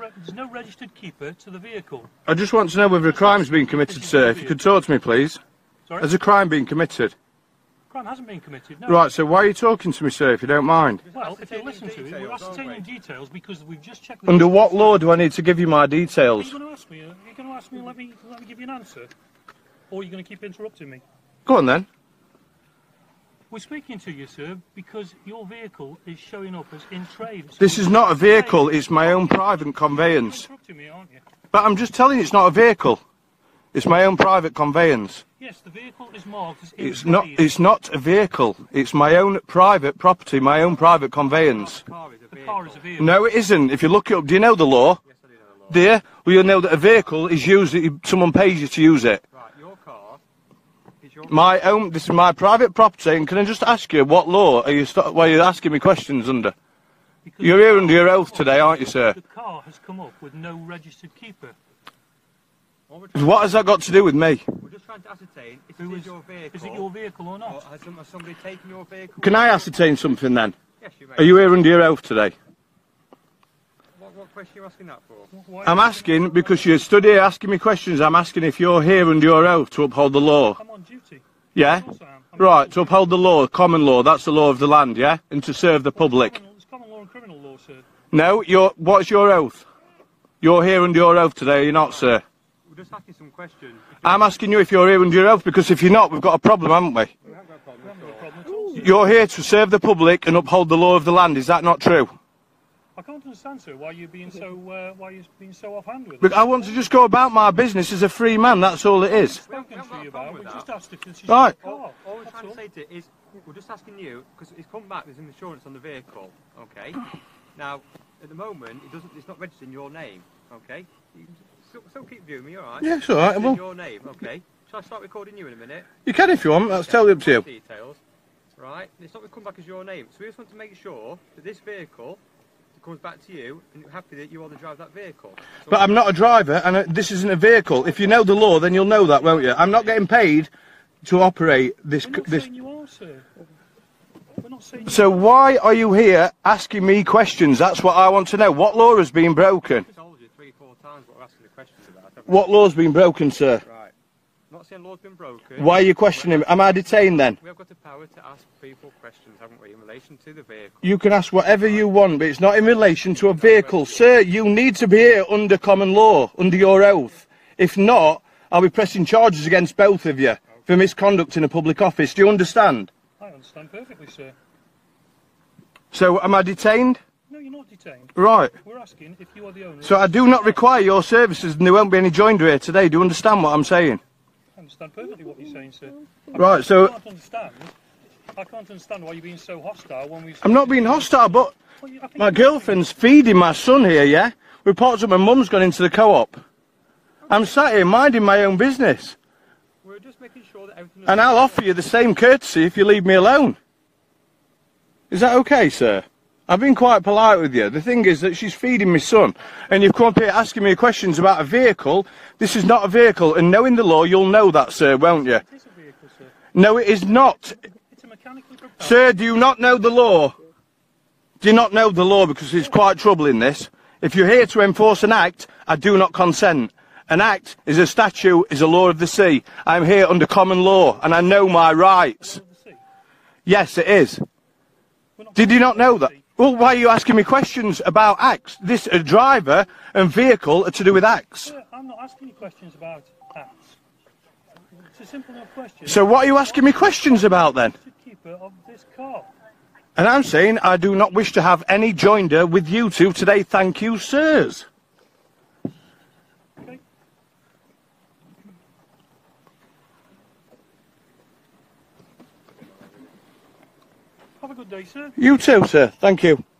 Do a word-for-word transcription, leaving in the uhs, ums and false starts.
there's no registered keeper to the vehicle. I just want to know whether a crime's been committed, sir. If you could talk to me, please. Sorry? Has a crime been committed? Crime hasn't been committed, no. Right, so why are you talking to me, sir, if you don't mind? Well, if you listen to it, we're ascertaining details because we've just checked... Under what law do I need to give you my details? Are you going to ask me? Are you going to ask me and let me, let me give you an answer? Or are you going to keep interrupting me? Go on, then. We're speaking to you, sir, because your vehicle is showing up as in trade. So this is not a vehicle, it's my own private conveyance. You're interrupting me, aren't you? But I'm just telling you, it's not a vehicle. It's my own private conveyance. Yes, the vehicle is marked as in It's trade. not. It's not a vehicle. It's my own private property, my own private conveyance. The car is a vehicle. No, it isn't. If you look it up, do you know the law? Yes, I do know the law. Do you? Well, you know that a vehicle is used. Someone pays you to use it. Right, your car is your... My own. This is my private property. And can I just ask you, what law are you? Why are you asking me questions under? Because You're here under your oath today, aren't you, sir? The car has come up with no registered keeper. What has that got to do with me? We're just trying to ascertain if Who it is- is your vehicle. Is it your vehicle or Or not? has, some, has somebody taken your vehicle? Can I ascertain something then? Yes, you may. Are you here under your oath today? What, what question are you asking that for? Why- I'm asking because you stood here asking me questions. I'm asking if you're here under your oath to uphold the law. I'm on duty. Yeah? Of course I am. I'm Right, on to duty. uphold the law, common law, that's the law of the land, yeah? And to serve the public. Criminal- It's common law and criminal law, sir. No, you're, what's your oath? You're here under your oath today, you're not, sir? We're just asking some questions. I'm asking you if you're here under your oath, because if you're not, we've got a problem, haven't we? We haven't got a problem We at haven't got a all. problem at all, sir. You're here to serve the public and uphold the law of the land, is that not true? I can't understand, sir, why you're being so uh, why you're being so offhand with But us. I want to just go about my business as a free man, that's all it is. Spoken We haven't to got you a problem about. We with just that. asked if this is Right. your car. All, all we're That's trying all. to say to you is, we're just asking you, because it's come back, there's an insurance on the vehicle, okay? Now, at the moment, it doesn't, it's not registered in your name, okay? You can still, still keep viewing me, alright? Yeah, it's all right, It's well- in your name, okay? Shall I start recording you in a minute? You can if you want, that's totally up to you. Details, right? And it's not going to come back as your name, so we just want to make sure that this vehicle comes back to you, and you're happy that you are the driver of that vehicle. So But I'm not a driver, and uh, this isn't a vehicle. If you know the law, then you'll know that, won't you? I'm not getting paid to operate this... We're not this. saying you are, sir. We're not saying you So are. why are you here asking me questions? That's what I want to know. What law has been broken? I've told you three, four times what we're asking the questions about. haven't What law's been broken, sir? we? Right. I'm not saying law's been broken. Why are you questioning me? Am I detained then? We have got the power to ask people questions, haven't we, in relation to the vehicle. You can ask whatever you want, but it's not in relation to a vehicle. Sir, you need to be here under common law, under your oath. If not, I'll be pressing charges against both of you for misconduct in a public office. Do you understand? I understand perfectly, sir. So, am I detained? No, you're not detained. Right. We're asking if you are the owner. So I do not require your services and there won't be any joinder here today. Do you understand what I'm saying? I understand perfectly what you're saying, sir. I Right, can't- so- I can't understand. I can't understand why you're being so hostile when we. I'm not being hostile, but Well, you- I think my you're- girlfriend's feeding my son here, yeah? Reports that my mum's gone into the co-op. I'm sat here minding my own business. We're just making sure that everything is... And I'll offer you the same courtesy if you leave me alone. Is that okay, sir? I've been quite polite with you. The thing is that she's feeding my son, and you've come up here asking me questions about a vehicle. This is not a vehicle, and knowing the law, you'll know that, sir, won't you? It is a vehicle, sir. No, it is not. It's a mechanically propelled. Sir, do you not know the law? Do you not know the law? Because it's quite troubling, this. If you're here to enforce an act, I do not consent. An act is a statute, is a law of the sea. I'm here under common law, and I know my rights. Of the sea. Yes, it is. We're not Did you not know that? sea. Well, why are you asking me questions about acts? This a driver and vehicle are to do with acts. Sir, I'm not asking you questions about acts. It's a simple enough question. So what are you asking me questions about then? The keeper of this car. And I'm saying I do not wish to have any joinder with you two today. Thank you, sirs. Okay. Have a good day, sir. You too, sir. Thank you.